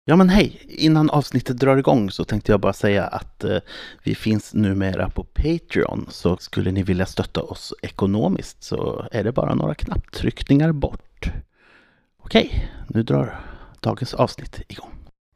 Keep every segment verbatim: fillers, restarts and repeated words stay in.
Ja men hej, innan avsnittet drar igång så tänkte jag bara säga att eh, vi finns numera på Patreon, så skulle ni vilja stötta oss ekonomiskt så är det bara några knapptryckningar bort. Okej, nu drar dagens avsnitt igång.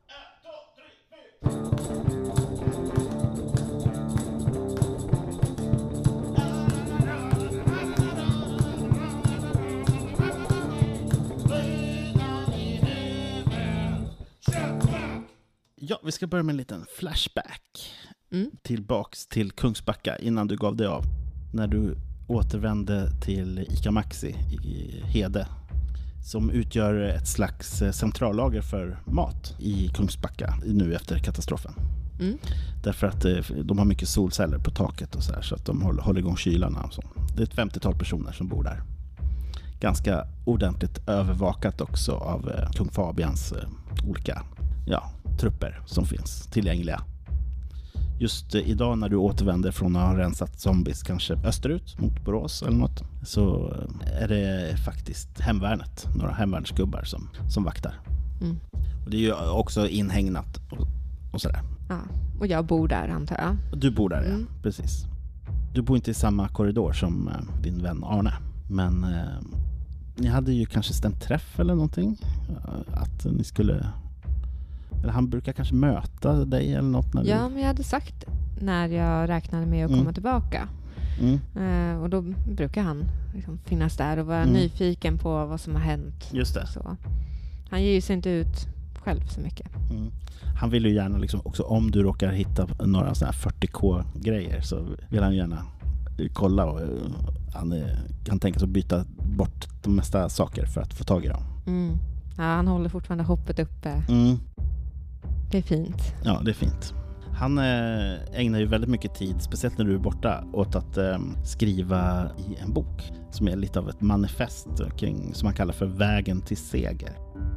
Ja, vi ska börja med en liten flashback. Mm. Tillbaks till Kungsbacka innan du gav dig av. När du återvände till ICA Maxi i Hede, som utgör ett slags centrallager för mat i Kungsbacka nu efter katastrofen. Mm. Därför att de har mycket solceller på taket och så här, så att de håller igång kylarna och så. Det är ett femtiotal personer som bor där. Ganska ordentligt övervakat också av Kung Fabians olika ja, trupper som finns tillgängliga. Just idag när du återvänder från att ha rensat zombies kanske österut mot Borås eller något, så är det faktiskt hemvärnet, några hemvärnsgubbar som, som vaktar. Mm. Och det är ju också inhägnat och, och sådär. Ja, och jag bor där antar jag. Du bor där, mm. ja, precis. Du bor inte i samma korridor som uh, din vän Arne, men uh, ni hade ju kanske stämt träff eller någonting, uh, att ni skulle... Eller han brukar kanske möta dig eller något. När ja, du... men jag hade sagt när jag räknade med att komma mm. tillbaka. Mm. Uh, och då brukar han liksom finnas där och vara mm. nyfiken på vad som har hänt. Just det. Så. Han ger ju sig inte ut själv så mycket. Mm. Han vill ju gärna liksom också, om du råkar hitta några sådana här fyrtio K-grejer så vill han gärna kolla och uh, han uh, kan tänka sig att byta bort de mesta saker för att få tag i dem. Mm. Ja, han håller fortfarande hoppet uppe. Mm. Det är fint. Ja, det är fint. Han eh, ägnar ju väldigt mycket tid, speciellt när du är borta, åt att eh, skriva i en bok som är lite av ett manifest kring, som han kallar för Vägen till seger.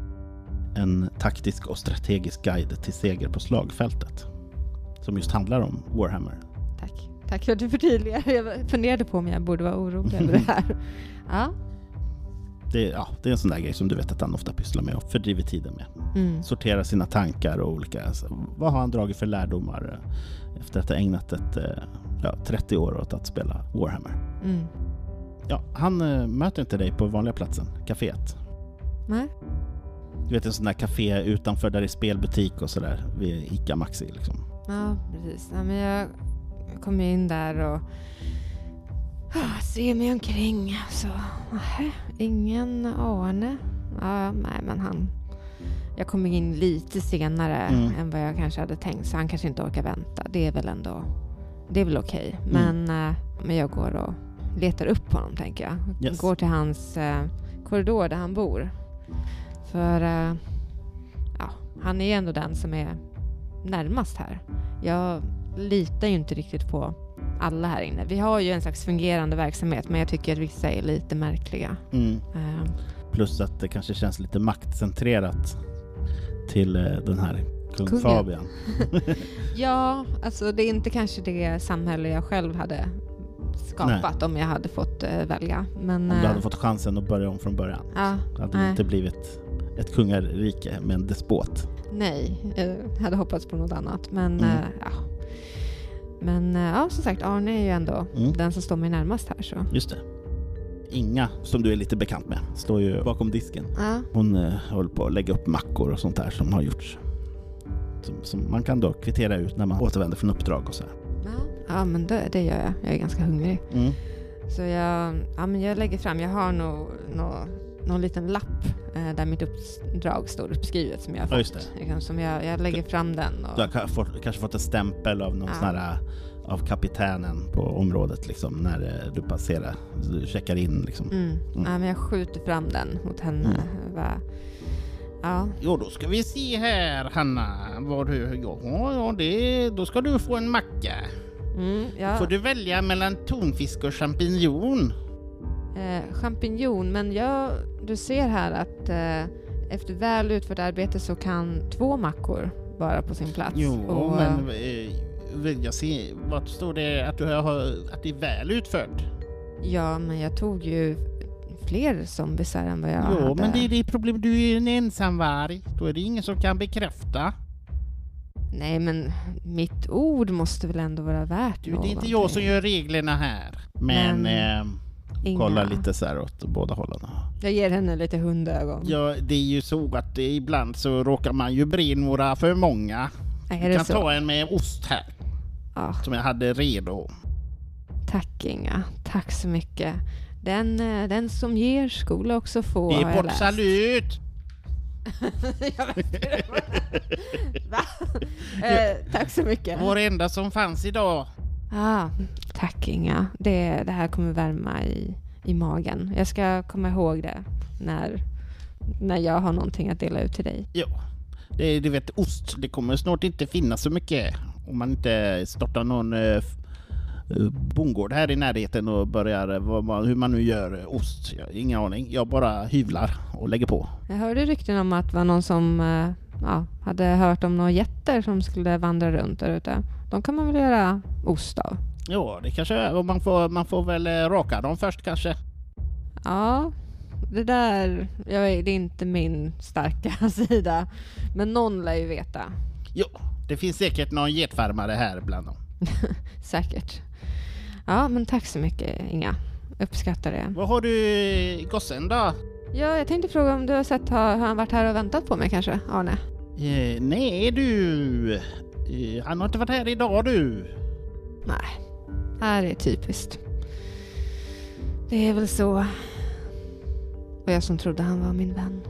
En taktisk och strategisk guide till seger på slagfältet. Som just handlar om Warhammer. Tack. Tack för att du förtydligar. Jag funderade på om jag borde vara orolig över det här. Ja. Det, ja, det är en sån där grej som du vet att han ofta pysslar med och fördriver tiden med. Mm. Sortera sina tankar och olika... Alltså, vad har han dragit för lärdomar efter att ha ägnat ett, ja, trettio år åt att spela Warhammer? Mm. Ja, han äh, möter inte dig på vanliga platsen, kaféet. Nej. Du vet en sån där café utanför där det är spelbutik och sådär vid ICA Maxi liksom. Ja, precis. Ja, men jag kom in där och... Ah, se mig omkring så aha, ingen Arne. Ja, nej men han jag kommer in lite senare mm. än vad jag kanske hade tänkt, så han kanske inte orkar vänta. Det är väl ändå det är väl okej. Okay. Men mm. äh, men jag går och letar upp honom tänker jag. Yes. Går till hans äh, korridor där han bor. För äh, ja, han är ändå den som är närmast här. Jag litar ju inte riktigt på alla här inne. Vi har ju en slags fungerande verksamhet, men jag tycker att vissa är lite märkliga. Mm. Uh. Plus att det kanske känns lite maktcentrerat till uh, den här kung Kungen. Fabian. Ja, alltså det är inte kanske det samhälle jag själv hade skapat. Nej. Om jag hade fått uh, välja. Men, om du hade fått chansen att börja om från början. Ja, det hade nej. inte blivit ett kungarike med en despot. Nej, jag hade hoppats på något annat. Men mm. uh, ja. Men ja, som sagt, Arne är ju ändå mm. den som står mig närmast här. Så. Just det. Inga, som du är lite bekant med, står ju bakom disken. Ja. Hon eh, håller på att lägga upp mackor och sånt där som har gjorts. Som, som man kan då kvittera ut när man återvänder från uppdrag och så här. Ja, ja men det, det gör jag. Jag är ganska hungrig. Mm. Så jag, ja, men jag lägger fram, jag har nog nå, någon liten lapp eh, där mitt uppdrag står uppskrivet som jag har fått. Ja, just det. Liksom, som jag, jag lägger fram den. Och... Du har fått, kanske fått en stämpel av någon ja. sån här, av kapitänen på området liksom, när eh, du passerar, du checkar in liksom. Mm. Mm. Ja, men jag skjuter fram den mot henne. Mm. Va? Ja. Jo, då ska vi se här, Hanna. Vad du, ja, ja det, då ska du få en macka. Mm, ja. Får du välja mellan tonfisk och champinjon? Eh, champinjon, men jag, du ser här att eh, efter väl utfört arbete så kan två mackor vara på sin plats. Jo, och, men eh, jag ser, vad står det att, du har, att det är väl utfört? Ja, men jag tog ju fler zombisar än vad jag Jo, hade. men det är det problem. Du är en ensamvarg. Då är det ingen som kan bekräfta. Nej, men mitt ord måste väl ändå vara värt Du, det är någonting. inte jag som gör reglerna här. Men, Men eh, Inga. kolla lite så här åt båda hållen. Jag ger henne lite hundögon. Ja, det är ju så att det, ibland så råkar man ju bre några för många. Är Du det kan så? ta en med ost här. Ja, Som jag hade redo. tack Inga. Tack så mycket. Den, eh, den som ger skola också få, Det har är jag bort läst. salut! Jag vet inte vad det var. Va? Eh, tack så mycket. Vår enda som fanns idag. Ah, tack Inga. Det, det här kommer värma i, i magen. Jag ska komma ihåg det när, när jag har någonting att dela ut till dig. Ja, det, du vet, ost. Det kommer snart inte finnas så mycket. Om man inte startar någon eh, f- eh, bondgård här i närheten och börjar eh, vad man, hur man nu gör eh, ost. Jag har ingen aning. Jag bara hyvlar och lägger på. Jag hörde rykten om att det var någon som eh, ja, hade hört om några jätter som skulle vandra runt där ute. De kan man väl göra ost av? Ja, det kanske är. Och man får, man får väl eh, raka dem först kanske. Ja, det där, jag vet, det är inte min starka sida. Men någon lär ju veta. Ja, det finns säkert någon getfarmare här bland dem. Säkert. Ja, men tack så mycket Inga. Uppskattar det. Vad har du i gossen då? Ja, jag tänkte fråga om du har sett, har, har han varit här och väntat på mig kanske, Arne? Eh, nej du. Eh, han har inte varit här idag du. Nej, här är typiskt. Det är väl så. Och jag som trodde han var min vän.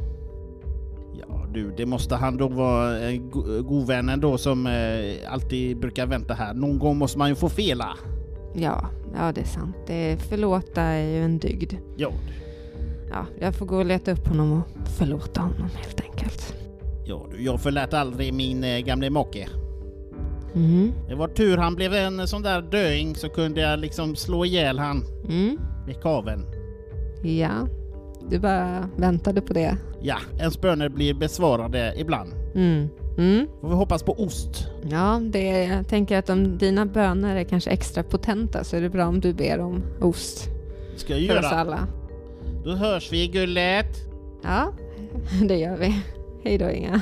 Ja du, det måste han då vara en go- god vännen då som eh, alltid brukar vänta här. Någon gång måste man ju få fela. Ja, ja det är sant. Det förlåta är ju en dygd. Ja, Ja, jag får gå och leta upp honom och förlåta honom helt enkelt. ja du, jag förlät aldrig min eh, gamle make. Mm. Det var tur han blev en sån där döing så kunde jag liksom slå ihjäl han Mm. med kaven. Ja, du bara väntade på det. Ja, ens böner blir besvarade ibland. Mm. Mm. Får vi hoppas på ost. Ja, det, jag tänker att om dina böner är kanske extra potenta så är det bra om du ber om ost Ska jag för oss göra. alla. Då hörs vi gullet. Ja, det gör vi. Hej då Inga.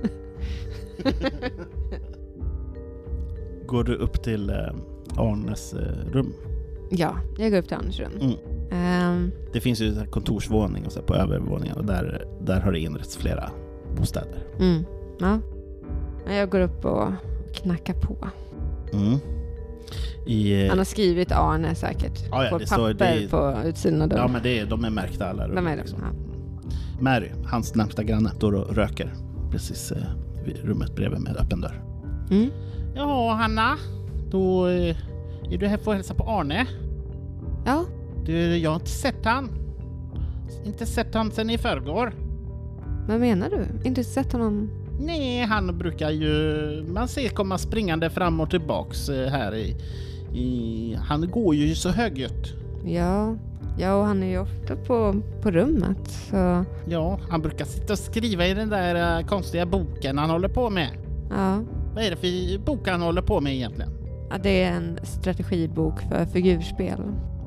Går du upp till eh, Arnes eh, rum? Ja, jag går upp till Arnes rum. Mm. Ehm, Det finns ju en kontorsvåning och så på övervåningen och där, där har det inrätts flera bostäder. mm, ja. Men jag går upp och knackar på. Mm. I, eh, Han har skrivit Arne säkert. Ja, ja, på det papper står- det- på utsidan av dörren. ja men det är, de är märkta alla rum. De är det, liksom. ja. Mary, hans närmsta granne, står och röker precis eh, vid rummet bredvid med öppen dörr. Mm. Ja, Hanna, då eh, är du här för att hälsa på Arne. Ja, Du, jag har inte sett han. Inte sett han sen i förrgår. vad menar du? Inte sett honom? Nej, han brukar ju... Man ser komma springande fram och tillbaks eh, här i... i han går ju så högljutt. Ja, ja och han är ju ofta på, på rummet. Så Ja, han brukar sitta och skriva i den där eh, konstiga boken han håller på med. ja. Vad är det för bok han håller på med egentligen? ja, det är en strategibok för figurspel.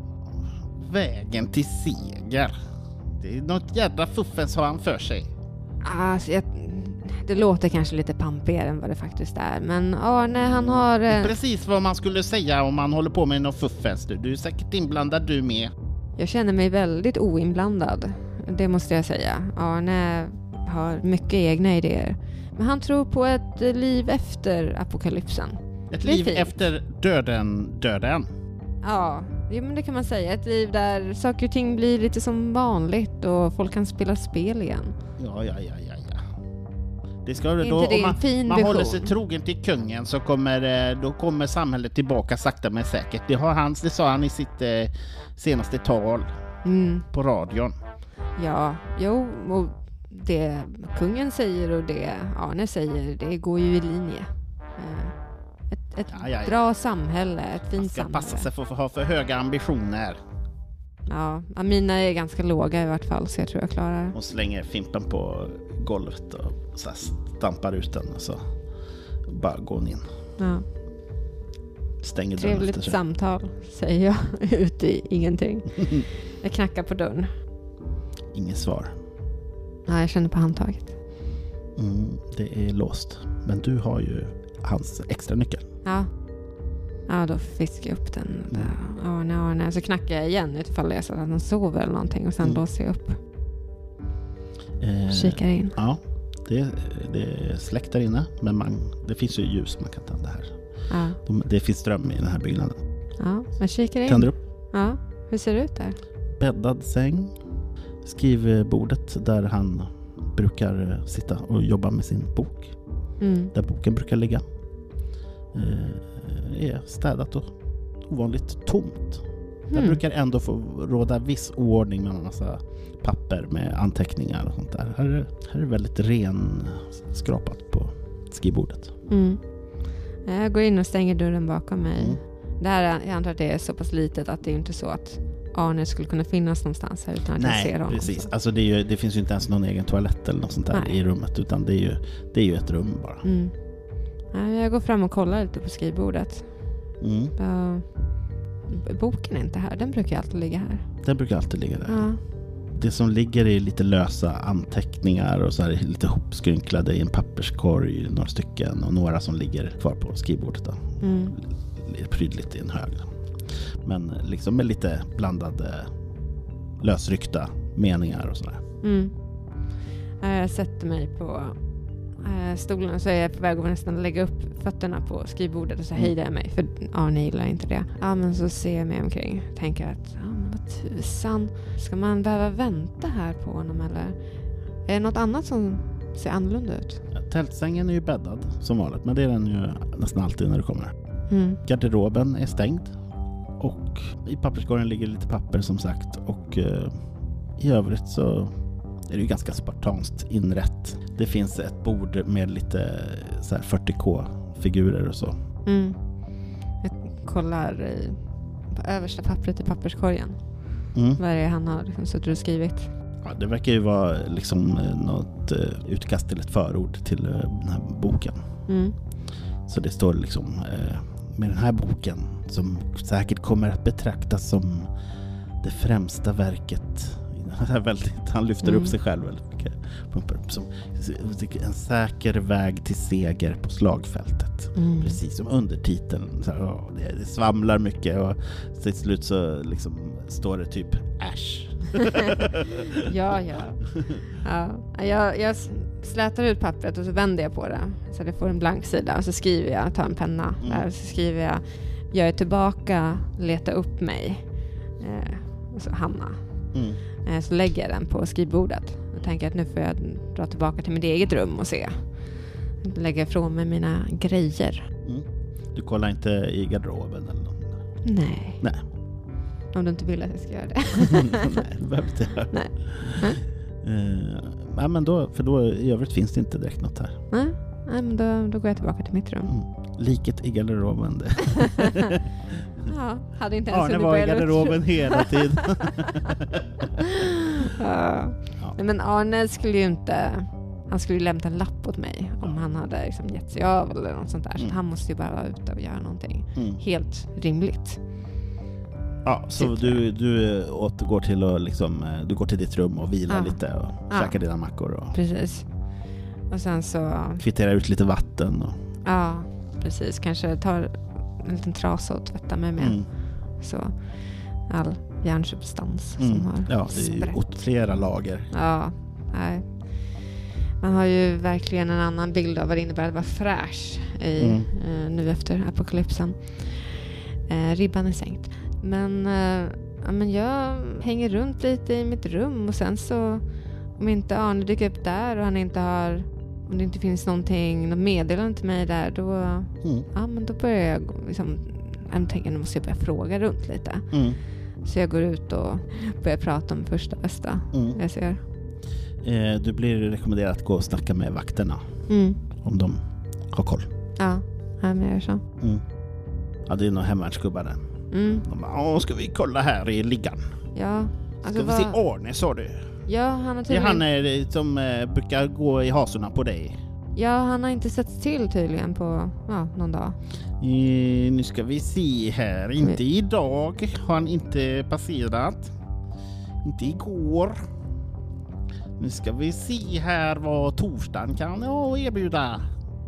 Vägen till seger. Det är något jädra fuffens har han för sig. Alltså, jag, det låter kanske lite pampigare än vad det faktiskt är. Men Arne, han har... Det är eh, precis vad man skulle säga om man håller på med något fuffens. Du, du är säkert inblandad du med. Jag känner mig väldigt oinblandad. Det måste jag säga. Arne har mycket egna idéer. Men han tror på ett liv efter apokalypsen. Ett Det är liv fint. efter döden, döden. Ja, jo, men det kan man säga. Ett liv där saker och ting blir lite som vanligt och folk kan spela spel igen. Ja, ja, ja, ja, ja. Det ska Inte då, det om man, en fin man vision? håller sig trogen till kungen så kommer, eh, då kommer samhället tillbaka sakta men säkert. Det, har han, det sa han i sitt eh, senaste tal Mm, på radion. ja, jo, och det kungen säger och det Arne säger, det går ju i linje. Eh, Ett, ett Ja, ja, ja. bra samhälle, ett Man fint ska samhälle. passa sig för att ha för höga ambitioner. Ja, ja, mina är ganska låga i vart fall så jag tror jag klarar. Och slänger fimpen på golvet och så här stampar ut den och så bara går hon in. Ja. Stänger dörren Trevligt efter sig. samtal, säger jag ut i ingenting. Jag knackar på dörren. Inget svar. Ja, jag känner på handtaget. Mm, det är låst. Men du har ju hans extra nyckel. Ja. Ja, då fiskar jag upp den. Där. Arne, Arne. Så knackar jag igen utifall det är så att han sover eller någonting. Och sen mm. låser jag upp. Eh, Kikar in. Ja, det, det är släckt där inne. Men man, det finns ju ljus man kan tända här. Ja. De, det finns ström i den här byggnaden. Ja, man kikar in. Tänder upp. Ja, hur ser det ut där? Bäddad säng. Skrivbordet där han brukar sitta och jobba med sin bok. Mm. Där boken brukar ligga. Eh, är städat och ovanligt tomt. Mm. Där brukar ändå få råda viss ordning med en massa papper med anteckningar och sånt där. Här är, här är väldigt ren skrapat på skrivbordet. Mm. Jag går in och stänger dörren bakom mig. Mm. Det här, jag antar att det är så pass litet att det är inte så att Arne skulle kunna finnas någonstans här utan att Nej, jag ser honom. Precis. Alltså det, är ju, det finns ju inte ens någon egen toalett eller något sånt där Nej. i rummet, utan det är ju, det är ju ett rum bara. Mm. Ja, jag går fram och kollar lite på skrivbordet. Mm. Uh, boken är inte här, den brukar alltid ligga här. Den brukar alltid ligga där. Ja. Det som ligger är lite lösa anteckningar och så här lite hopskrynklade i en papperskorg, några stycken, och några som ligger kvar på skrivbordet då. Mm. Prydligt i en hög. Men liksom med lite blandade lösryckta meningar och sådär. Mm. Jag sätter mig på stolen och så är jag på väg att nästan lägga upp fötterna på skrivbordet och så hejdar jag mig, för Arne gillar inte det. Ja, men så ser jag mig omkring, tänker att ja, men vad tusan, ska man behöva vänta här på honom eller är det något annat som ser annorlunda ut? Ja, tältsängen är ju bäddad som vanligt, men det är den ju nästan alltid när du kommer. Mm. Garderoben är stängd och i papperskorgen ligger lite papper som sagt, och eh, i övrigt så är det ju ganska spartanskt inrätt. Det finns ett bord med lite så här fyrtio K-figurer och så. Mm. Jag kollar i, på översta pappret i papperskorgen. Mm. Vad är det han har liksom suttit och skrivit? Ja, det verkar ju vara liksom något uh, utkast till ett förord till uh, den här boken. Mm. Så det står liksom uh, med den här boken som säkert kommer att betraktas som det främsta verket. Väldigt, han lyfter mm. upp sig själv väldigt mycket. Som en säker väg till seger på slagfältet. Mm. Precis som undertiteln. Så här, åh, det, det svamlar mycket och till slut så liksom står det typ äsch. ja, ja. ja. Jag, jag slätar ut pappret och så vänder jag på det. Så det får en blank sida och så skriver jag, tar en penna. Mm. Där, så skriver jag, jag är tillbaka, leta upp mig. Eh, och så Hanna. Mm. Så lägger jag den på skrivbordet och tänker att nu får jag dra tillbaka till mitt eget rum och se. Lägga ifrån mig mina grejer. Mm. Du kollar inte i garderoben eller något? Nej. Nej. Om du inte vill att jag ska göra det. Nej, det behöver inte göra. Nej. Uh, nej, men då, för då i övrigt finns det inte direkt något här. Nej, nej men då, då går jag tillbaka till mitt rum. Mm. Liket i garderoben. Ja, hade inte ens Arne var i garderoben hela tiden. ja. Ja. Men Arne skulle ju inte, han skulle ju lämna en lapp åt mig om han hade liksom gett sig av eller något sånt där. Mm. Så han måste ju bara vara ute och göra någonting mm. helt rimligt. Ja, så du, du återgår till och liksom, du går till ditt rum och vilar ja. lite och ja. käkar dina mackor. Och precis. Och sen så kvitterar ut lite vatten. Och ja, precis. Kanske tar en liten trasa och tvätta mig med. Mm. Så all järnsubstans mm. som har ja, det är ju flera lager. Ja, nej. Man har ju verkligen en annan bild av vad det innebär att vara fräsch i, mm. eh, nu efter apokalypsen. Eh, ribban är sänkt. Men, eh, ja, men jag hänger runt lite i mitt rum och sen så om inte Arne dyker upp där och han inte har, om det inte finns någonting, något meddelande till mig där, då, mm. ja, men då börjar jag liksom, jag tänker nu måste jag börja fråga runt lite. Mm. Så jag går ut och börjar prata om första bästa mm. jag ser. Eh, du blir rekommenderad att gå och snacka med vakterna mm. om de har koll. Ja, jag gör så. Mm. Ja, det är nog hemvärnsgubbar där. Mm. De bara, åh, ska vi kolla här i liggan? Ja. Alltså, ska vi vad... se Arne, sa du? Ja, han har tydligen... Det är han är, som eh, brukar gå i hasorna på dig. Ja, han har inte sett till tydligen på ja, någon dag. E, nu ska vi se här. Inte idag har han inte passerat. Inte igår. Nu ska vi se här vad torsdagen kan jag erbjuda.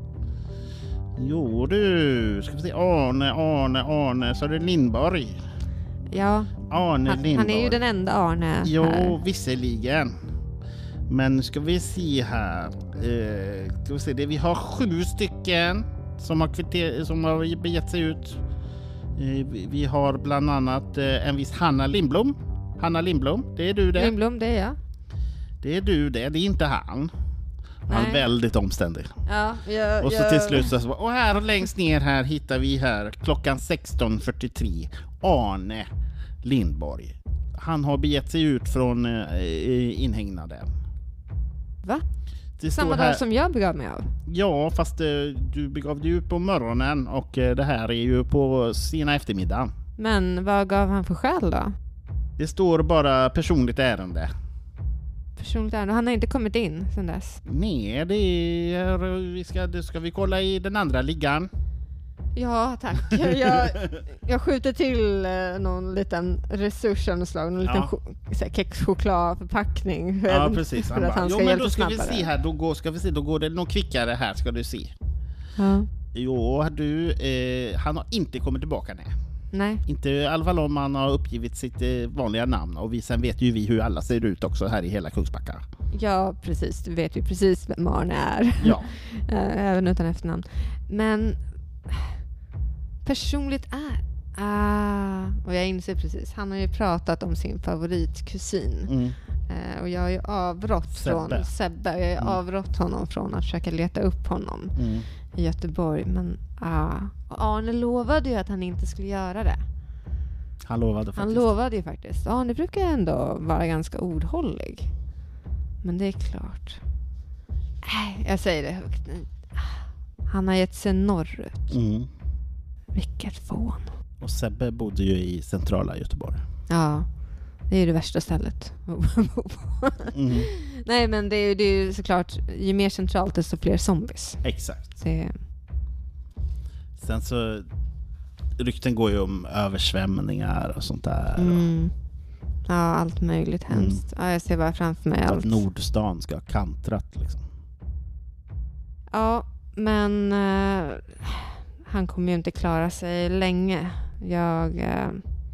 Jo du, ska vi se. Arne, Arne, Arne, så är det Lindborg. Ja, Arne han, Lindborg. han är ju den enda Arne Jo, här. visserligen. Men nu ska vi se här. Eh, ska vi se, det vi har sju stycken som har, kvitter, som har begett sig ut. Eh, vi, vi har bland annat eh, en viss Hanna Lindblom. Hanna Lindblom, det är du det. Lindblom, det är jag. Det är du det, det är inte han. Han är Nej. väldigt omständig. Ja, jag, Och så jag... till slut så, och här längst ner här hittar vi här klockan sexton fyrtiotre Arne Lindborg. Han har begett sig ut från eh, inhägnaden. Va? Det Samma står här, dag som jag begav mig av? Ja, fast eh, du begav dig ut på morgonen och eh, det här är ju på sena eftermiddagen. Men vad gav han för skäl då? Det står bara personligt ärende. Personligt ärende. Han har inte kommit in sedan dess. Nej, det är... Vi ska, det ska vi kolla i den andra liggan. Ja, tack. Jag, jag skjuter till eh, någon liten resurs av något slag. Någon Ja. liten ch- så här, kexchokladförpackning. För, Ja, precis. för Han att bara, han jo, ska men hjälpa då ska vi snabbare. se här. Då går, ska vi se, då går det någon kvickare här, ska du se. Ja. Jo, du, eh, han har inte kommit tillbaka, nej. Nej. Inte i alla fall om han har uppgivit sitt eh, vanliga namn. Och vi, sen vet ju vi hur alla ser ut också här i hela Kungsbacka. Ja, precis. Du vet ju precis vem Arne är. Ja. Eh, Även utan efternamn. Men personligt är... Ah, och jag inser precis. Han har ju pratat om sin favoritkusin. Mm. Eh, och jag har ju avrått Sebbe. från Sebbe. Jag har ju Mm. avrått honom från att försöka leta upp honom Mm. i Göteborg. Men ah. Och Arne lovade ju att han inte skulle göra det. Han lovade faktiskt. Han lovade ju faktiskt. Arne brukar ändå vara ganska ordhållig. Men det är klart. Nej, jag säger det högt nu. Han har gett sig norrut. Mm. Vilket fån. Och Sebbe bodde ju i centrala Göteborg. Ja, det är ju det värsta stället. Mm. Nej, men det är, ju, det är ju såklart, ju mer centralt desto fler zombies. Exakt. Det, Sen så rykten går ju om översvämningar och sånt där. mm, ja, allt möjligt hemskt. Ja, jag ser bara framför mig Och allt. att Nordstan ska ha kantrat liksom. Ja, men eh, han kommer ju inte klara sig länge. Jag, eh,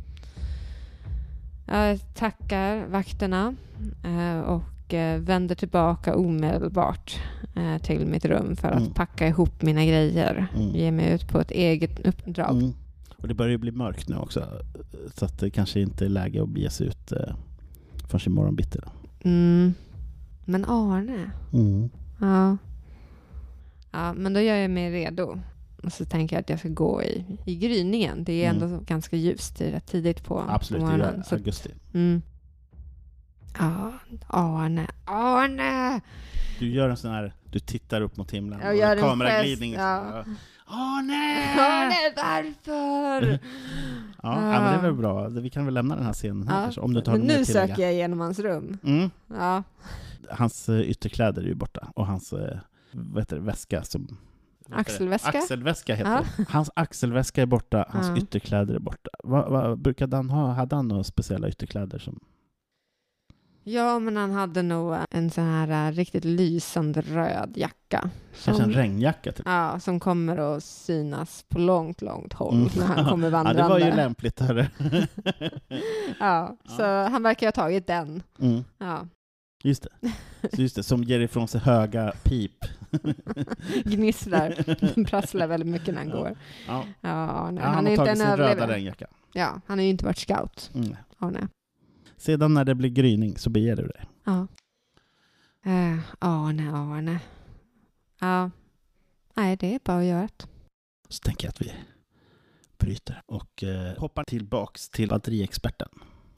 jag tackar vakterna eh, och eh, vänder tillbaka omedelbart eh, till mitt rum för att Mm. packa ihop mina grejer. Mm. Ge mig ut på ett eget uppdrag. Mm. Och det börjar ju bli mörkt nu också. Så att det kanske inte är läge att bege sig ut eh, förrän imorgon bitti då. Mm. Men Arne, Mm. ja. Ja, men då gör jag mig redo. Och så tänker jag att jag ska gå i, i gryningen. Det är Mm. ändå ganska ljust. Det är rätt tidigt på, Absolut, på det morgonen. gör Så, augusti. mm. Ja, Arne. Arne! Du gör en sån här, du tittar upp mot himlen. Jag och gör en kameraglidning. gest, ja. Åh nej! Arne, varför? Ja, ja, men det är väl bra. Vi kan väl lämna den här scenen här Ja, kanske. Om du inte har men något mer nu att tillägga. söker jag igenom hans rum. Mm. Ja. Hans uh, ytterkläder är ju borta. Och hans uh, vad heter det, väska som... vad heter det? Axelväska? Axelväska heter Ja. det. Hans axelväska är borta. Hans Ja. ytterkläder är borta. Vad, vad brukade han ha? Hade han några speciella ytterkläder som... Ja, men han hade nog en sån här uh, riktigt lysande röd jacka. Kanske en regnjacka typ. Ja, som kommer att synas på långt, långt håll Mm. när han kommer Ja, vandrande. det var ju lämpligt. Hörru. Ja, så Ja. han verkar ha tagit den. Mm. Ja. Just det. Så just det. Som ger ifrån sig höga pip. Gnisslar, prasslar väldigt mycket när han Ja. går. Ja. Ja, Arne. Ja, han, han är har inte tagit en sin röda överlevare. regnjacka. Ja, han har ju inte varit scout, Mm. Arne. Sedan när det blir gryning så beger du dig. Ja. Eh, Arne, Arne. Ja. Nej, det är bara att göra det. Så tänker jag att vi bryter och eh, hoppar tillbaks till batteriexperten.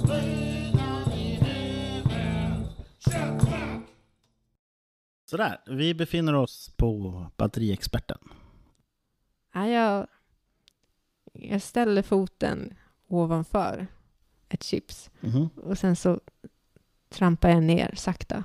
Sådär, vi befinner oss på batteriexperten. Ja, jag, jag ställer foten ovanför ett chips. Mhm. Och sen så trampar jag ner sakta.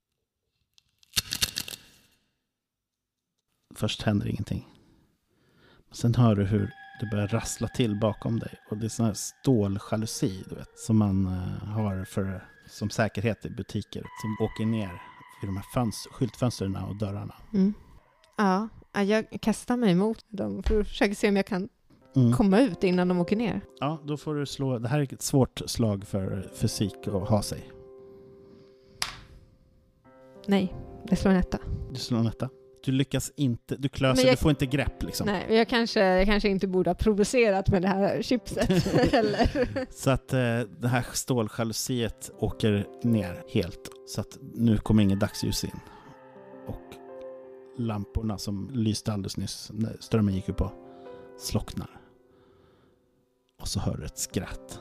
Först händer ingenting. Sen hör du hur det börjar rassla till bakom dig. Och det är sån här ståljalusi, du vet, som man uh, har för som säkerhet i butiker som åker ner i de här fönster, skyltfönsterna och dörrarna. Mm. Ja, jag kastar mig emot dem för att försöka se om jag kan mm. komma ut innan de åker ner. Ja, då får du slå. Det här är ett svårt slag för fysik att ha sig. Nej, det slår en etta. Du slår en etta. Du lyckas inte, du klöser, jag, du får inte grepp liksom. Nej, jag kanske, jag kanske inte borde ha provocerat med det här chipset. Eller? Så att eh, det här ståljalusiet åker ner helt. Så att nu kommer ingen dagsljus in. Och lamporna som lyste alldeles nyss, när strömmen gick upp på, slocknar. Och så hör du ett skratt.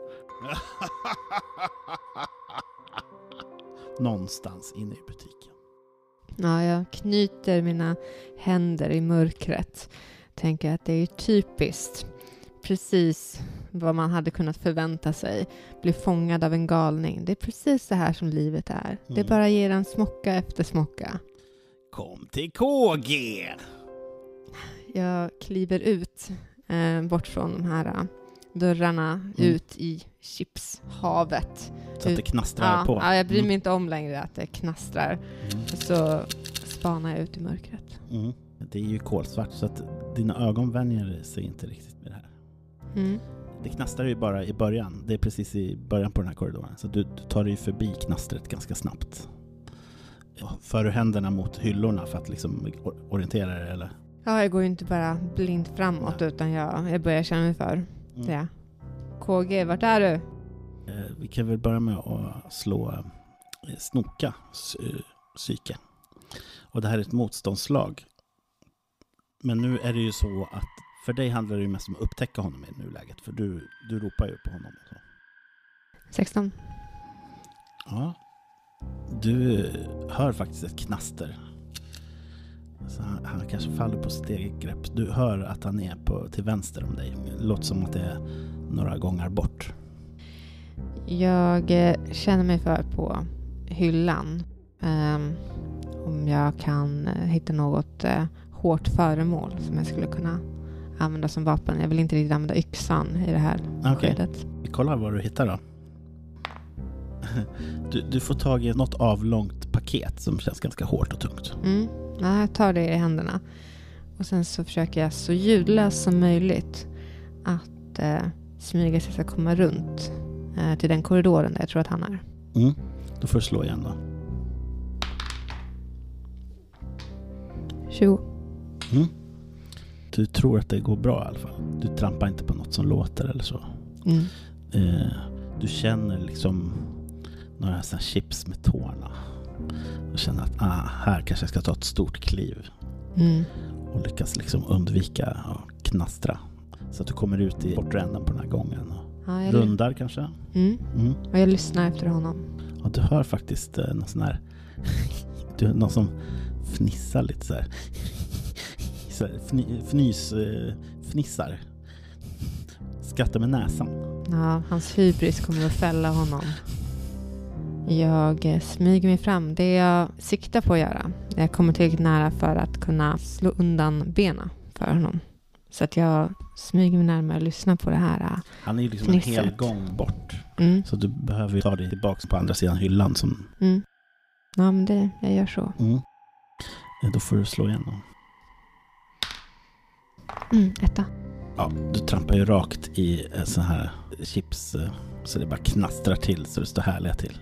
Någonstans inne i butiken. Ja, jag knyter mina händer i mörkret. Tänker att det är typiskt. Precis vad man hade kunnat förvänta sig. Bli fångad av en galning. Det är precis det här som livet är. Mm. Det bara ger en smocka efter smocka. Kom till K G! Jag kliver ut. Eh, bort från de här uh, dörrarna. Mm. Ut i chipshavet. Så att det knastrar ja, på. Ja, jag bryr mig mm. inte om längre att det knastrar. Mm. Så spanar jag ut i mörkret. Mm. Det är ju kolsvart så att dina ögon vänjer sig inte riktigt med det här. Mm. Det knastrar ju bara i början. Det är precis i början på den här korridoren. Så du, du tar dig förbi knastret ganska snabbt. För händerna mot hyllorna för att liksom orientera dig, eller? Ja, jag går ju inte bara blint framåt. Ja. Utan jag, jag börjar känna mig för. Mm. Ja. K G, vart är du? Eh, vi kan väl börja med att slå eh, snoka sy- psyke. Och det här är ett motståndslag. Men nu är det ju så att för dig handlar det ju mest om att upptäcka honom i nuläget. För du, du ropar ju på honom. Så. sexton. Ja. Du hör faktiskt ett knaster. Så han, han kanske faller på sitt eget grepp. Du hör att han är på, till vänster om dig. Det låter som att det är några gånger bort. Jag eh, känner mig för på hyllan. Um, om jag kan eh, hitta något eh, hårt föremål som jag skulle kunna använda som vapen. Jag vill inte riktigt använda yxan i det här okay. skedet. Vi kollar vad du hittar då. Du, du får tag i något avlångt paket som känns ganska hårt och tungt. Mm. Ja, jag tar det i händerna. Och sen så försöker jag så ljudlöst som möjligt att eh, smyga sig att komma runt eh, till den korridoren där jag tror att han är. Mm. Då får du slå igen då. tjugo. Mm. Du tror att det går bra i alla fall. Du trampar inte på något som låter eller så. Mm. Eh, du känner liksom några sådana chips med tårna. Du känner att ah, här kanske jag ska ta ett stort kliv. Mm. Och lyckas liksom undvika att knastra. Så att du kommer ut i bortre änden på den här gången. Och ja, rundar l- kanske. Mm. Mm. Och jag lyssnar efter honom. Och du hör faktiskt eh, någon sån här du hör någon som fnissar lite så här. Så här fny, fnys, eh, fnissar. Skrattar med näsan. Ja, hans hybris kommer att fälla honom. Jag smyger mig fram. Det jag siktar på att göra. Jag kommer tillräckligt nära för att kunna slå undan benen för honom. Så att jag smyger mig närmare och lyssnar på det här. Han är ju liksom fnisset. En hel gång bort. Mm. Så du behöver ta dig tillbaka på andra sidan hyllan. Som... Mm. Ja, men det, jag gör så. Mm. Ja, då får du slå igen då. Mm, etta. Ja, du trampar ju rakt i så här chips. Så det bara knastrar till så det står härliga till.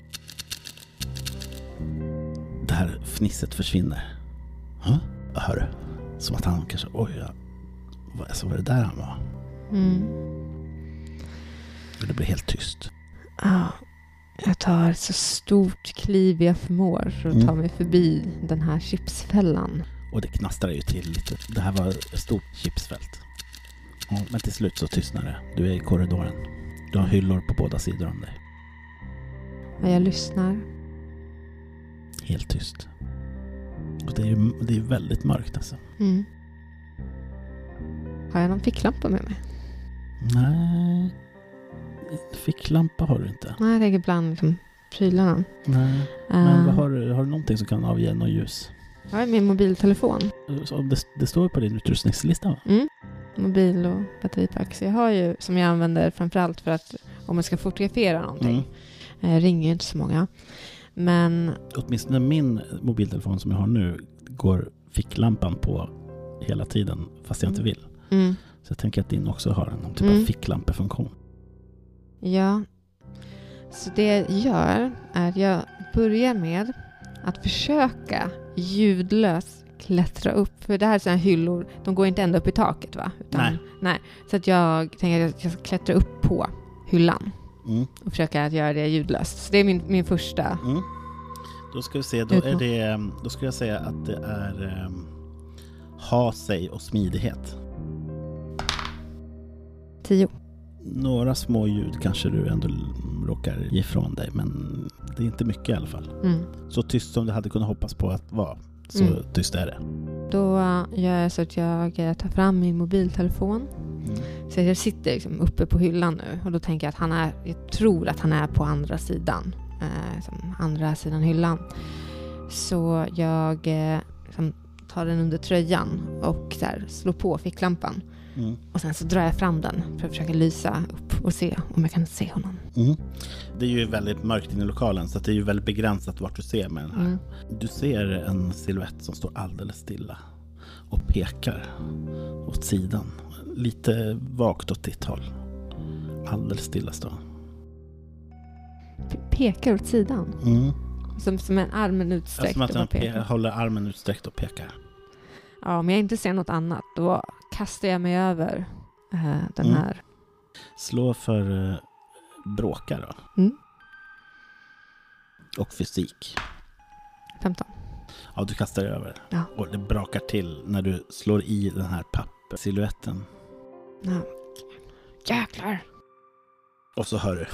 Det här fnisset försvinner. Huh? Jag hör det. Som att han kanske, oj, ja. Så var det där han var. Mm. Och det blir helt tyst. Ja, jag tar så stort kliv jag förmår för att mm. ta mig förbi den här chipsfällan. Och det knastrar ju till lite. Det här var ett stort chipsfält. Ja, men till slut så tystnar det. Du är i korridoren. Du har hyllor på båda sidor om dig. Ja, jag lyssnar. Helt tyst. Och det är ju det är väldigt mörkt alltså. Mm. Har jag någon ficklampa med mig? Nej. Ficklampa har du inte. Nej, jag lägger bland liksom prylarna. Nej. Men uh. vad har du? Har du någonting som kan avge något ljus? Jag har min mobiltelefon. Så det, det står på din utrustningslista, va? Mm. Mobil och batteripack. Så jag har ju, som jag använder framförallt för att om man ska fotografera någonting. Jag ringer inte så många. Men åtminstone min mobiltelefon som jag har nu går ficklampan på hela tiden fast jag inte vill. Mm. Så jag tänker att din också har någon typ Mm. av ficklampeffunktion. Ja, så det jag gör är att jag börjar med att försöka ljudlöst klättra upp. För det här är sådana hyllor, de går inte ända upp i taket va? Utan, Nej. nej. Så att jag tänker att jag ska klättra upp på hyllan Mm. och försöka att göra det ljudlöst. Så det är min, min första. Mm. Då ska vi se, då är det, då skulle jag säga att det är um, ha sig och smidighet. Tio. Några små ljud kanske du ändå råkar ge ifrån dig, men det är inte mycket i alla fall. Mm. Så tyst som du hade kunnat hoppas på att vara, så Mm. tyst är det. Då gör jag så att jag tar fram min mobiltelefon. Mm. Så jag sitter liksom uppe på hyllan nu. Och då tänker jag att han är, jag tror att han är på andra sidan. Eh, som andra sidan hyllan. Så jag eh, liksom, tar den under tröjan och så här, slår på ficklampan. Mm. Och sen så drar jag fram den för att försöka lysa upp och se om jag kan se honom. Mm. Det är ju väldigt mörkt inne i lokalen, så att det är ju väldigt begränsat vart du ser med den här. Mm. Du ser en silhuett som står alldeles stilla och pekar åt sidan. Lite vagt åt ditt håll. Alldeles stilla står han. Pekar åt sidan. Mm. Som, som en armen utsträckt. Som att och han bara pekar. pe- håller armen utsträckt och pekar. Ja, om jag inte ser något annat, då kastar jag mig över eh, den Mm. här. Slå för eh, bråka då. Mm. Och fysik. femton. Ja, du kastar dig över. Ja. Och det brakar till när du slår i den här pappsilhuetten. Ja. Jäklar. Och så hör du.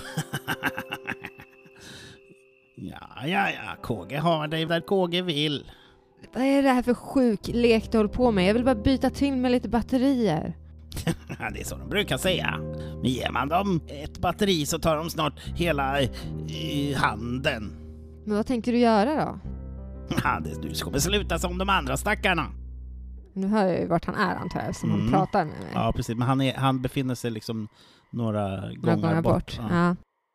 ja, ja, ja. K G har dig där K G vill. Vad är det här för sjuk lek du håller på med? Jag vill bara byta till med lite batterier. Det är så de brukar säga. Men ger man dem ett batteri så tar de snart hela i handen. Men vad tänkte du göra då? Ja, det, du kommer sluta som de andra stackarna. Nu hör jag ju vart han är antar jag, som Mm. han pratar med mig. Ja, precis. Men han, är, han befinner sig liksom några gånger, Några gånger bort. bort. Ja. Ja.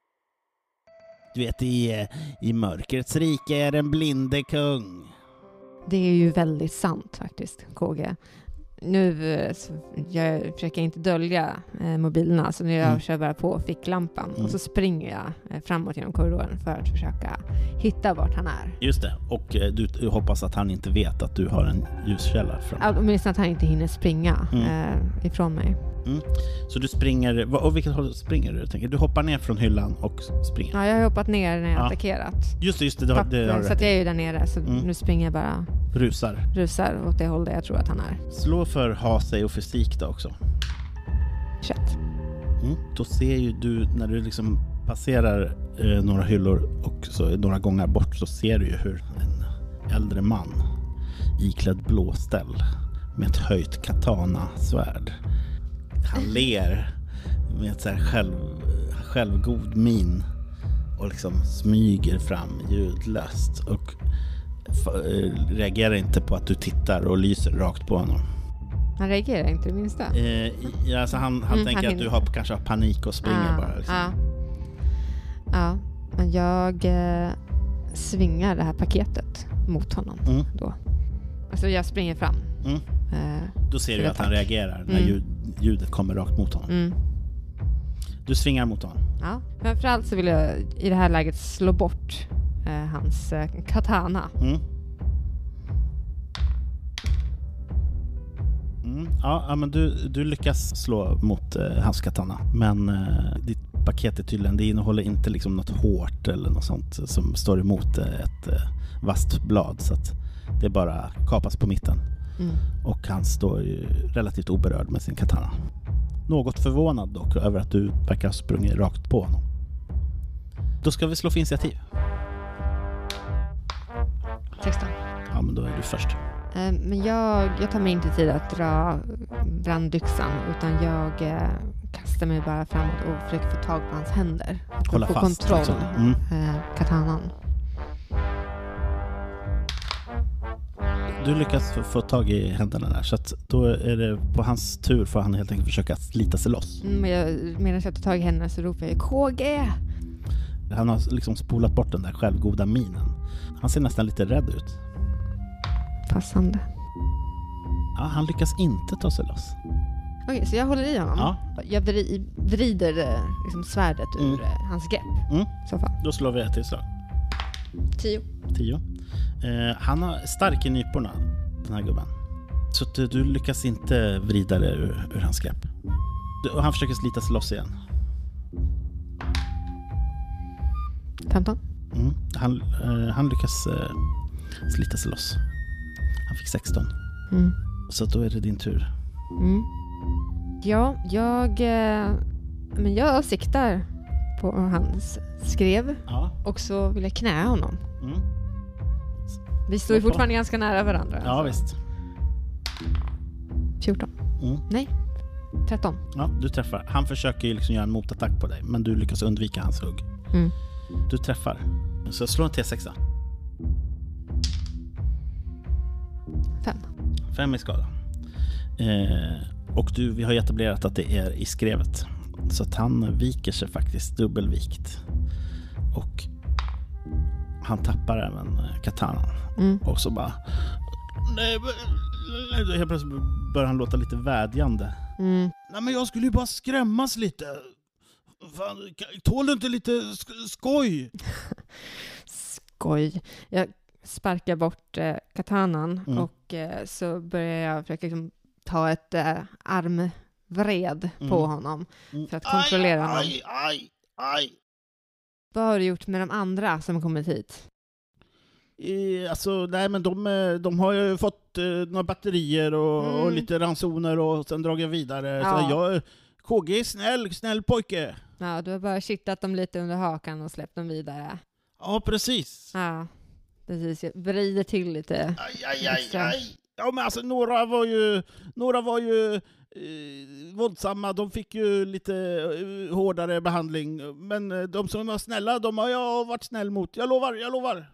Du vet, i, i mörkrets rike är en blinde kung. Det är ju väldigt sant faktiskt, K G. Nu eh, så jag försöker inte dölja eh, mobilerna, så nu jag Mm. kör bara på ficklampan Mm. och så springer jag eh, framåt genom korridoren för att försöka hitta vart han är. Just det. Och eh, du, du hoppas att han inte vet att du har en ljuskälla fram. Ja, åtminstone att han inte hinner springa Mm. eh, ifrån mig. Mm. Så du springer, vad- och vilket håll springer du? Tänker du hoppar ner från hyllan och springer? Ja, jag har hoppat ner när jag Ja. attackerat. Just det, just det, det, har- det har du så att rätt jag i. är ju där nere, så Mm. nu springer jag bara, Rusar. rusar åt det håll där jag tror att han är. Slå för ha sig och fysik då också. Kött. Mm. Då ser ju du, när du liksom passerar eh, några hyllor och så några gånger bort, så ser du ju hur en äldre man iklädd blåställ med ett höjt katana-svärd, han ler med ett så här själv, självgod min och liksom smyger fram ljudlöst och f- eh, reagerar inte på att du tittar och lyser rakt på honom. Han reagerar inte det minsta. Eh, ja, alltså han, han Mm, tänker han att du hinner. har, kanske har panik och springer Ja, bara. Liksom. ja. Ja, men jag eh, svingar det här paketet mot honom Mm. då. Alltså jag springer fram. Mm. Eh, Då ser Till du att han attack. reagerar när Mm. ljud, ljudet kommer rakt mot honom. mm. Du svingar mot honom. Ja. Framförallt så vill jag i det här läget slå bort eh, hans eh, katana. Mm. Mm. Ja, ja, men du, du lyckas slå mot eh, hans katana. Men eh, ditt paket är tydligen, det innehåller inte liksom något hårt eller något sånt som står emot eh, ett eh, vasst blad. Så att det bara kapas på mitten. Mm. Och han står ju relativt oberörd med sin katana. Något förvånad dock över att du verkar ha sprungit rakt på honom. Då ska vi slå för initiativ. sexton. Ja, men då är du först. Eh, men jag, jag tar mig inte tid att dra brandyxan, utan jag eh, kastar mig bara framåt och försöker få tag på hans händer. Hålla få fast, kontroll. liksom. Mm. Eh, katanan. Du lyckas få, få tag i händerna där, så att då är det på hans tur får han helt enkelt försöka slita sig loss. Mm, men jag, medan jag tar tag i händerna så ropar jag K G! Han har liksom spolat bort den där självgoda minen. Han ser nästan lite rädd ut. Passande. Ja, han lyckas inte ta sig loss. Okej, så jag håller i honom. Ja. Jag vri- vrider liksom svärdet ur Mm. hans grepp. Mm. Så fall. Då slår vi ett till slag. Tio. Tio. Eh, han har stark i nyporna, den här gubben. Så att du, du lyckas inte vrida det ur, ur hans grepp. Du, och han försöker slita sig loss igen. femton. Mm. Han, eh, han lyckas eh, slita sig loss. Han fick sexton. Mm. Så då är det din tur. Mm. Ja, jag eh, men jag siktar på hans skrev. Ja. Och så vill jag knä honom. Mm. Vi står ju fortfarande ganska nära varandra. Ja, alltså. visst. fjorton. Mm. Nej, tretton. Ja, du träffar. Han försöker ju liksom göra en motattack på dig, men du lyckas undvika hans hugg. Mm. Du träffar. Så slå en T sex. Fem. Fem i skada. Eh, och du, vi har ju etablerat att det är i skrevet. Så att han viker sig faktiskt dubbelvikt. Och han tappar även katanan. Mm. Och så bara... Nej, men... Helt plötsligt börjar han låta lite vädjande. Mm. Nej, men jag skulle ju bara skrämmas lite. Fan, tål du inte lite sk- skoj? Skoj. Jag sparkar bort eh, katanan Mm. och eh, så börjar jag försöka liksom, ta ett eh, armvred Mm. på honom Mm. för att kontrollera aj, honom. Aj, aj, aj. Vad har du gjort med de andra som har kommit hit? Eh, alltså, nej, men de, eh, de har ju fått eh, några batterier och, Mm. och lite ransoner och sen dragit vidare. Ja. Så jag, K G är snäll, snäll pojke. Ja, du har bara kittat dem lite under hakan och släppt dem vidare. Ja, precis. Ja, precis. Jag vrider till lite. Aj, aj, aj, extra. aj. Ja, men alltså några var ju, några var ju eh, våldsamma. De fick ju lite eh, hårdare behandling. Men eh, de som var snälla, de har jag varit snäll mot. Jag lovar, jag lovar.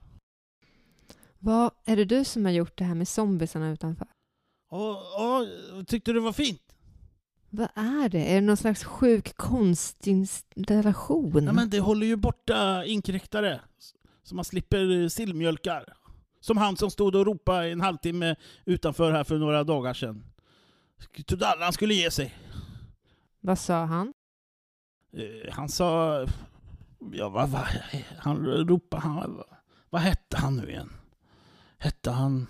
Vad är det du som har gjort det här med zombiesarna utanför? Ja, ja, tyckte du det var fint? Vad är det? Är det någon slags sjuk konstinstallation? Ja, men det håller ju borta inkräktare. Så man slipper sillmjölkar. Som han som stod och ropade en halvtimme utanför här för några dagar sedan. Trodde alla han skulle ge sig. Vad sa han? Eh, han sa... Ja, vad, vad, han ropade... Han, vad hette han nu igen? Hette han...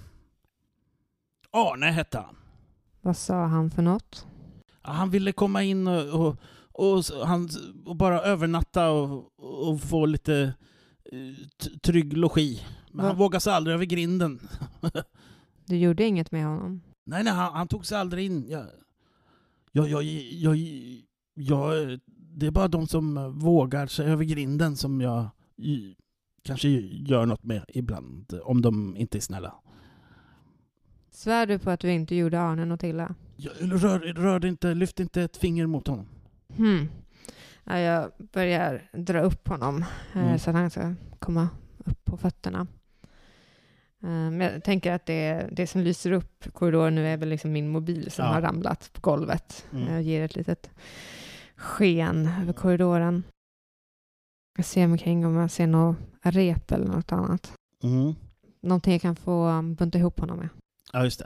Arne hette han. Vad sa han för något? Ja, han ville komma in och, och, och, han, och bara övernatta och, och få lite t- trygg logi. Men Va? han vågade sig aldrig över grinden. Du gjorde inget med honom? Nej, nej, han, han tog sig aldrig in. Jag, jag, jag, jag, jag, det är bara de som vågar sig över grinden som jag i, kanske gör något med ibland, om de inte är snälla. Svär du på att du inte gjorde Arne något illa? Jag rör, rör inte, lyft inte ett finger mot honom. Hmm. Ja, jag börjar dra upp honom eh, Mm. så att han ska komma upp på fötterna. Eh, Men jag tänker att det, det som lyser upp korridoren nu är väl liksom min mobil som Ja. har ramlat på golvet. Mm. Jag ger ett litet sken över korridoren. Jag ser mig kring om jag ser något rep eller något annat. Mm. Någonting jag kan få bunta ihop honom med. Ja, just det.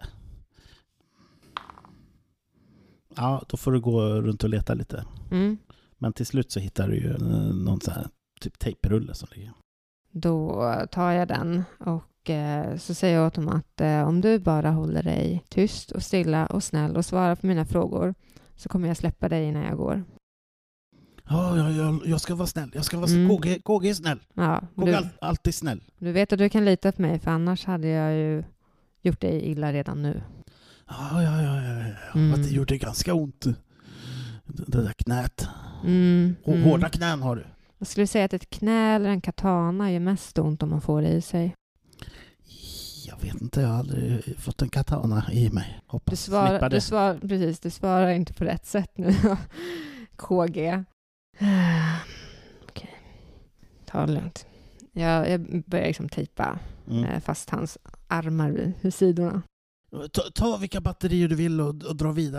Ja, då får du gå runt och leta lite. Mm. Men till slut så hittar du ju eh, någon sån här typ tejprulle som ligger. Då tar jag den och eh, så säger jag åt dem att eh, om du bara håller dig tyst och stilla och snäll och svarar på mina frågor så kommer jag släppa dig när jag går. Ja, jag, jag, jag ska vara snäll. Jag ska vara Mm. K G, K G är snäll. Ja, K G är du, all, alltid snäll. du vet att du kan lita på mig för annars hade jag ju gjort dig illa redan nu. Ja, ja, ja, ja, ja. Mm. Att det gjorde ganska ont. Det där knät. Mm, Och mm. hårda knän har du. Jag skulle säga att ett knä eller en katana gör mest ont om man får det i sig. Jag vet inte, jag har aldrig fått en katana i mig. Hoppas Du svarar, slippa det. du svar, precis, du svarar inte på rätt sätt nu. K G. Okej. Ta det lugnt. Jag, jag börjar liksom tejpa Mm. eh, fast hans armar vid, vid sidorna. Ta, ta vilka batterier du vill och, och dra vidare.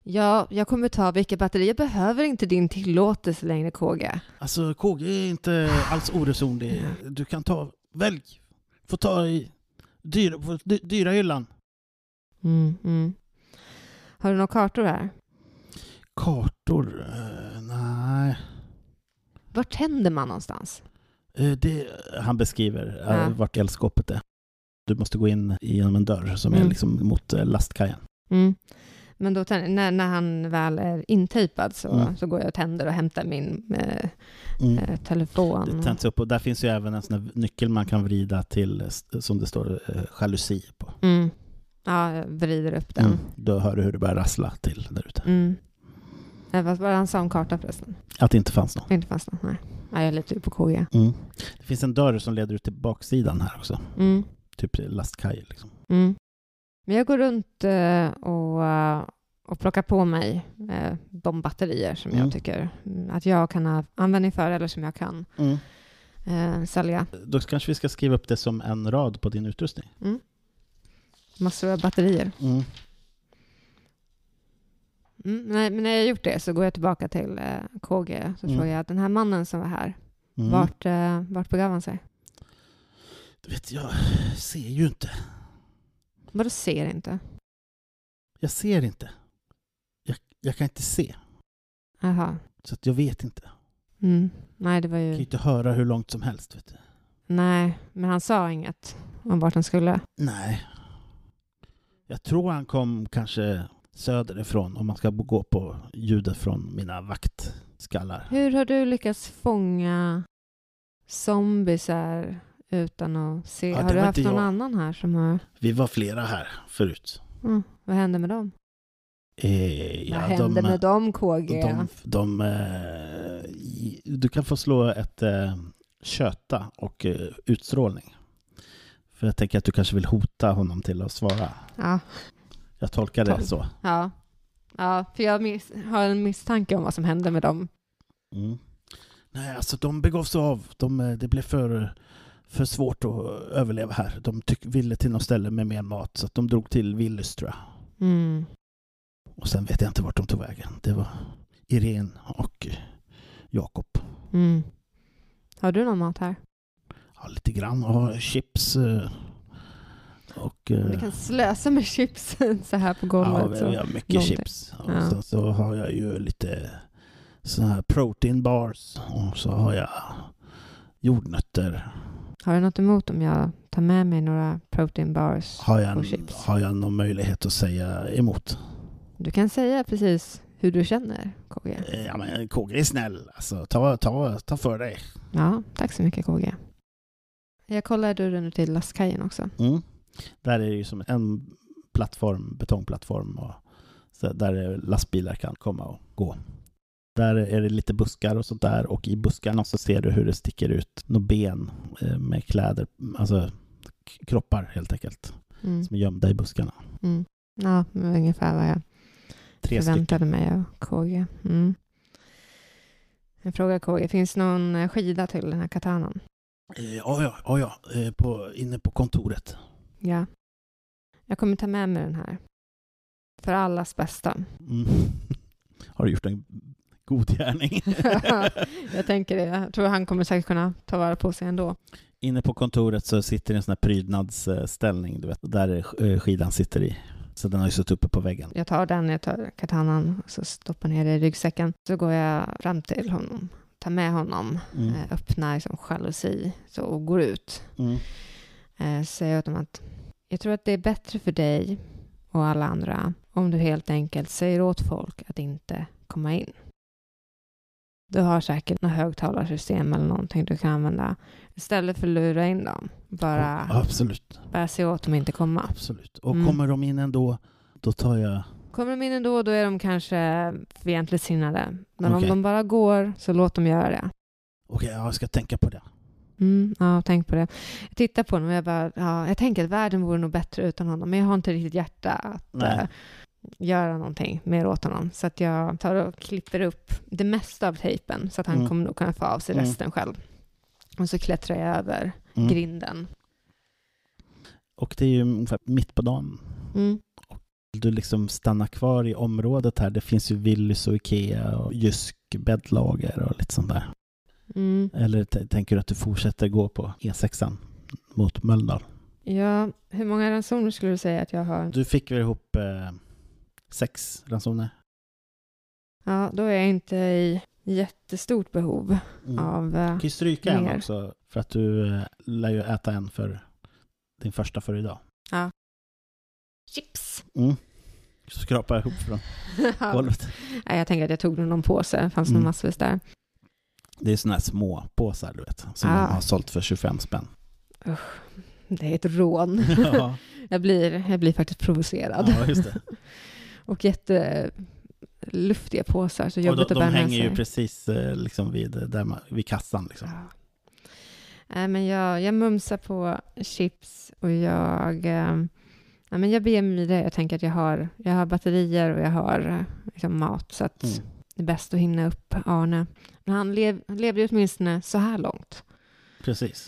Ja, jag kommer ta vilka batterier. Jag behöver inte din tillåtelse längre, K G. Alltså K G är inte alls oresonlig. Du kan ta, välj. Få ta i dyra, dy, dyra hyllan. Mm, mm. Har du några kartor här? Kartor? Uh, nej. Var tänder man någonstans? Uh, det, han beskriver uh, ja. vart elskåpet är. Du måste gå in genom en dörr som mm. är liksom mot uh, lastkajen. Mm. Men då tänder, när, när han väl är intejpad så, mm. så går jag och tänder och hämtar min eh, mm. eh, telefon. Det tänds upp och där finns ju även en sån här nyckel man kan vrida till, som det står, eh, jalusi på. Mm. Ja, jag vrider upp den. Mm. Då hör du hur det börjar rassla till där ute. Mm. Eh, vad var det han sa om karta förresten? Att det inte fanns något. Inte fanns något, nej. Ja, jag är lite på K G. Mm. Det finns en dörr som leder ut till baksidan här också. Mm. Typ lastkaj liksom. Mm. Men jag går runt eh, och, uh, och plockar på mig eh, de batterier som mm. jag tycker att jag kan ha användning för eller som jag kan mm. eh, sälja. Då kanske vi ska skriva upp det som en rad på din utrustning. Mm. Massor av batterier. Mm. Mm, nej, men när jag gjort det så går jag tillbaka till eh, K G så mm. frågar jag den här mannen som var här, mm. vart, eh, vart begav han sig? Du vet, jag ser ju inte. Vad du ser inte? Jag ser inte. Jag, jag kan inte se. Aha. Så att jag vet inte. Mm. Nej, det var ju... Jag kan inte höra hur långt som helst, vet du. Nej, men han sa inget om vart han skulle. Nej. Jag tror han kom kanske söderifrån om man ska gå på ljudet från mina vaktskallar. Hur har du lyckats fånga zombisar utan att se? Ja, har du haft någon jag. annan här som har... Vi var flera här förut. Mm. Vad hände med dem? Eh, ja, Vad hände de, med dem, K G? De, de, eh, du kan få slå ett eh, köta och eh, utstrålning. För jag tänker att du kanske vill hota honom till att svara. Ja. Jag tolkar det så. Ja, ja för jag miss, har en misstanke om vad som hände med dem. Mm. Nej, alltså de begav sig av. De, det blev för, för svårt att överleva här. De tyck, ville till något ställe med mer mat så att de drog till Willys, tror jag. Mm. Och sen vet jag inte vart de tog vägen. Det var Irene och Jakob. Mm. Har du någon mat här? Ja, lite grann. Och chips. Och, du kan slösa med chips så här på golvet. Ja, vi har mycket någonting. Chips. Och ja. så, så har jag ju lite såna här protein bars. Och så har jag jordnötter. Har du något emot om jag tar med mig några protein bars har jag, och chips? Har jag någon möjlighet att säga emot? Du kan säga precis hur du känner, K G. Ja, men K G är snäll. Alltså, ta, ta, ta för dig. Ja, tack så mycket, K G. Jag kollar dörren till lastkajen också. Mm. Där är det ju som en plattform, betongplattform. Och så där lastbilar kan komma och gå. Där är det lite buskar och sånt där. Och i buskarna så ser du hur det sticker ut några ben med kläder. Alltså kroppar helt enkelt. Mm. Som är gömda i buskarna. Mm. Ja, ungefär vad jag Tre förväntade stycken. mig av K G. Mm. Jag frågar K G, finns någon skida till den här katanan? Eh, ja, ja, ja, ja. Eh, på, inne på kontoret. Ja. Jag kommer ta med mig den här. För allas bästa. Mm. Har du gjort en god gärning? Jag tänker det. Jag tror han kommer säkert kunna ta vara på sig ändå. Inne på kontoret så sitter en sån här prydnadsställning, du vet, där skidan sitter i. Så den har ju suttit uppe på väggen. Jag tar den, jag tar katanan och så stoppar ner det i ryggsäcken. Så går jag fram till honom, tar med honom, mm. öppnar som jalusi så, och går ut. Mm. Eh, säger åt dem att jag tror att det är bättre för dig och alla andra om du helt enkelt säger åt folk att inte komma in. Du har säkert något högtalarsystem eller någonting du kan använda. Istället för att lura in dem. Bara, ja, absolut. bara se åt dem inte komma. Absolut. Och mm. kommer de in ändå, då tar jag... Kommer de in ändå, då är de kanske fientligt sinnade. Men okay. om de bara går, så låt dem göra det. Okej, okay, jag ska tänka på det. Mm, ja, tänk på det. Jag tittar på honom och jag bara, ja, jag tänker att världen vore nog bättre utan honom. Men jag har inte riktigt hjärta att äh, göra någonting mer åt honom. Så att jag tar och klipper upp det mesta av tejpen. Så att han mm. kommer nog kunna få av sig mm. resten själv. Och så klättrar jag över mm. grinden. Och det är ju ungefär mitt på dagen. Mm. Du liksom stannar kvar i området här. Det finns ju Willys och Ikea och Jysk bäddlager och lite sånt där. Mm. Eller t- tänker du att du fortsätter gå på E sexan mot Mölndal? Ja, hur många ransoner skulle du säga att jag har? Du fick väl ihop eh, sex ransoner? Ja, då är jag inte i jättestort behov Mm. av eh, Du kan ju stryka mer. en också för att du eh, lär ju äta en för din första för idag. Ja. Chips. Mm. Skrapa ihop från golvet. Nej, jag tänker att jag tog någon påse. Det fanns Mm. nog massvis där. Det är såna här små påsar, du vet, som Ja. man har sålt för tjugofem spänn. Det är ett rån. Ja, jag, blir, jag blir faktiskt provocerad. ja just det. Och jätteluftiga påsar. Så Och jobbigt de, att de bära med hänger ju sig. precis eh, liksom vid, där man, vid kassan. Liksom. Ja. Nej, men jag, jag mumsar på chips och jag, eh, ja, men jag ber mig det. Jag tänker att jag har, jag har batterier och jag har eh, liksom mat. Så att Mm. det är bäst att hinna upp Arne. Men han, lev, han levde ju åtminstone så här långt. Precis.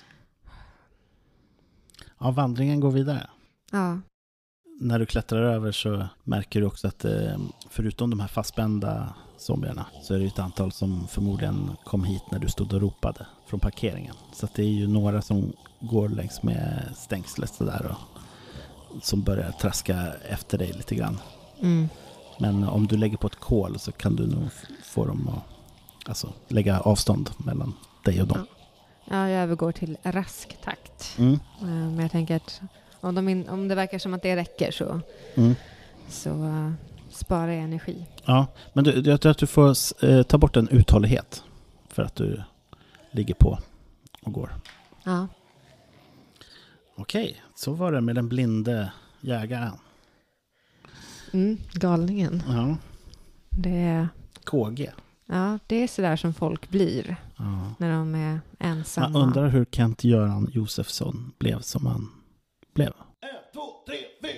Ja, vandringen går vidare. Ja. När du klättrar över så märker du också att eh, förutom de här fastspända zombierna så är det ett antal som förmodligen kom hit när du stod och ropade från parkeringen. Så att det är ju några som går längs med stängslet så där och som börjar traska efter dig lite grann. Mm. Men om du lägger på ett kol så kan du nog f- få dem att alltså, lägga avstånd mellan dig och dem. Ja, jag övergår till rask takt. Mm. Eh, Men jag tänker att om, de in, om det verkar som att det räcker så, Mm. så uh, sparar jag energi. Ja, men du, jag tror att du får eh, ta bort en uthållighet för att du ligger på och går. Ja. Okej, så var det med den blinde jägaren. Mm, galningen. Ja, Det är, K G. ja, det är sådär som folk blir Ja. när de är ensamma. Man undrar hur Kent-Göran Josefsson blev som han blev. Ett, två, tre, fyra.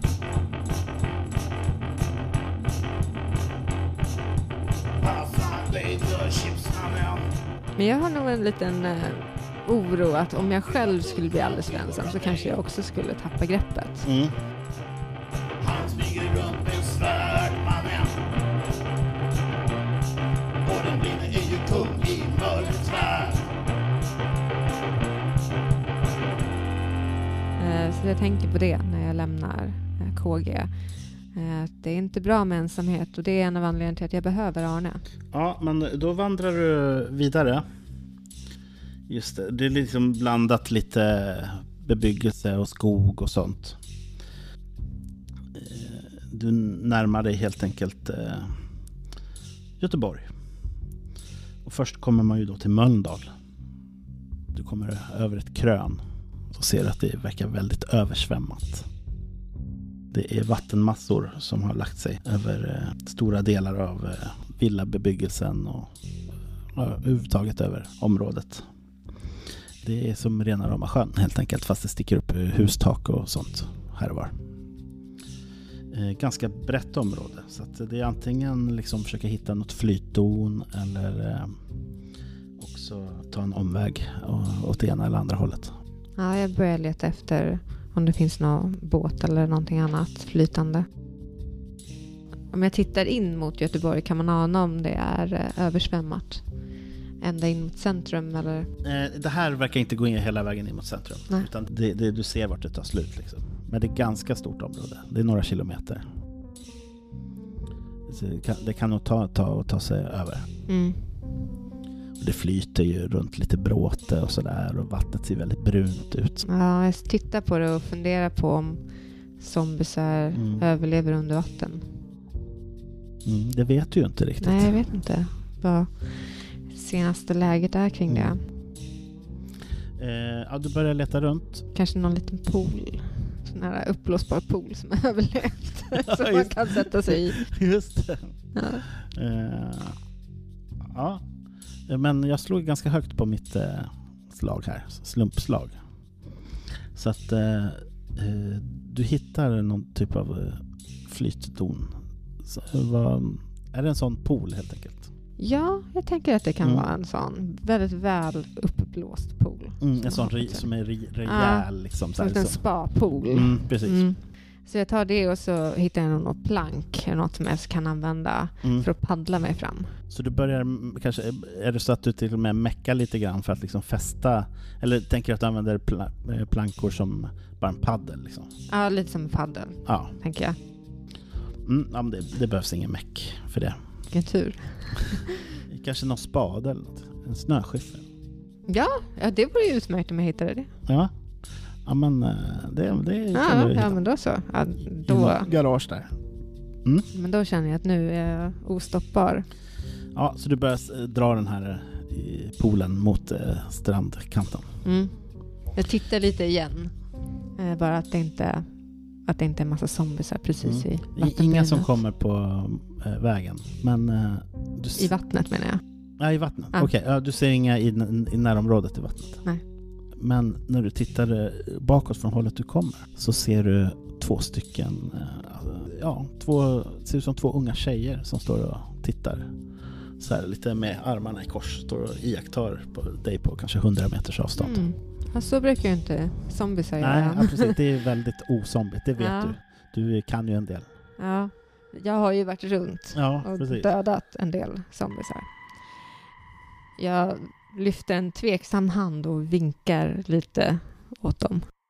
Passa lite chipsmannen. Men jag har nog en liten uh, oro att om jag själv skulle bli alldeles ensam så kanske jag också skulle tappa greppet. Mm. Han smyger runt med svärdmannen. Och den blinde är ju kung i mörkrets värld. Uh, så jag tänker på det när jag lämnar uh, K G. Uh, det är inte bra med ensamhet och det är en av anledningarna till att jag behöver Arne. Ja, men då vandrar du vidare. Just det, det är liksom blandat lite bebyggelse och skog och sånt. Eh, Du närmar dig helt enkelt eh, Göteborg. Och först kommer man ju då till Mölndal. Du kommer över ett krön och ser att det verkar väldigt översvämmat. Det är vattenmassor som har lagt sig över eh, stora delar av eh, villabebyggelsen och ja, överhuvudtaget över området. Det är som rena rama sjön helt enkelt, fast det sticker upp hustak och sånt här och var. Eh, ganska brett område, så att det är antingen liksom försöka hitta något flytdon eller eh, också ta en omväg och, åt det ena eller andra hållet. Ja, jag börjar leta efter om det finns någon båt eller någonting annat flytande. Om jag tittar in mot Göteborg kan man ana om det är eh, översvämmat. Ända in mot centrum eller? Eh, det här verkar inte gå in hela vägen in mot centrum. Nej. Utan det, det, du ser vart det tar slut liksom. Men det är ganska stort område. Det är några kilometer. Så det, kan, det kan nog ta, ta och ta sig över. Mm. Och det flyter ju runt lite bråte och sådär. Och vattnet ser väldigt brunt ut. Ja, jag tittar på det och funderar på om zombisar Mm. överlever under vatten. Mm, det vet du ju inte riktigt. Nej, jag vet inte vad senaste läget är kring det. Mm. Eh, ja, du börjar leta runt. Kanske någon liten pool. Sån här uppblåsbar pool som har överlevt. som man just- kan sätta sig i. Just det. Ja. Eh, ja, men jag slog ganska högt på mitt eh, slag här, slumpslag. Så att eh, eh, du hittar någon typ av eh, flytdon. Så, vad, är det en sån pool helt enkelt? Ja, jag tänker att det kan Mm. vara en sån väldigt väl uppblåst pool. Mm, Som en sån har re, fått- som är re, rejäl liksom. Så Som här, en så. spa-pool. Mm, precis. Mm. Så jag tar det och så hittar jag någon plank eller något som jag kan använda mm. för att paddla mig fram. Så du börjar kanske, är det så att du till och med meckar lite grann för att liksom fästa, eller tänker du att du använder pl- plankor som bara en paddel liksom? Ja, lite som en paddel, ja. tänker jag. Mm, ja, men det, det behövs ingen meck för det. Vilken tur. Kanske någon spade eller något, en snöskyffel. Ja, ja, det vore ju utmärkt om jag hittade det. Ja. Ja, men det, det ja, kan du ja, men då så. Ja, då, garage där. Mm. Men då känner jag att nu är jag ostoppbar. Ja, så du börjar dra den här i poolen mot eh, strandkanten. Mm. Jag tittar lite igen. Eh, bara att det inte att det inte är en massa zombiesar precis mm. i vattnet. Inga som kommer på eh, vägen. Men, eh, du s- I vattnet menar jag. Ja, i vattnet. Ja. Okej, okay. Ja, du ser inga i, i närområdet i vattnet. Nej. Men när du tittar bakåt från hållet du kommer så ser du två stycken, ja, två, ser ut som två unga tjejer som står och tittar. Så här, lite med armarna i kors, står och iakttar på dig på kanske hundra meters avstånd. Mm. Ja, så brukar ju inte zombies göra. Nej, ja, precis. Det är väldigt osombigt, det vet ja. du. Du kan ju en del. Ja, jag har ju varit runt ja, och precis. dödat en del zombiesar. Jag lyfter en tveksam hand och vinkar lite åt dem.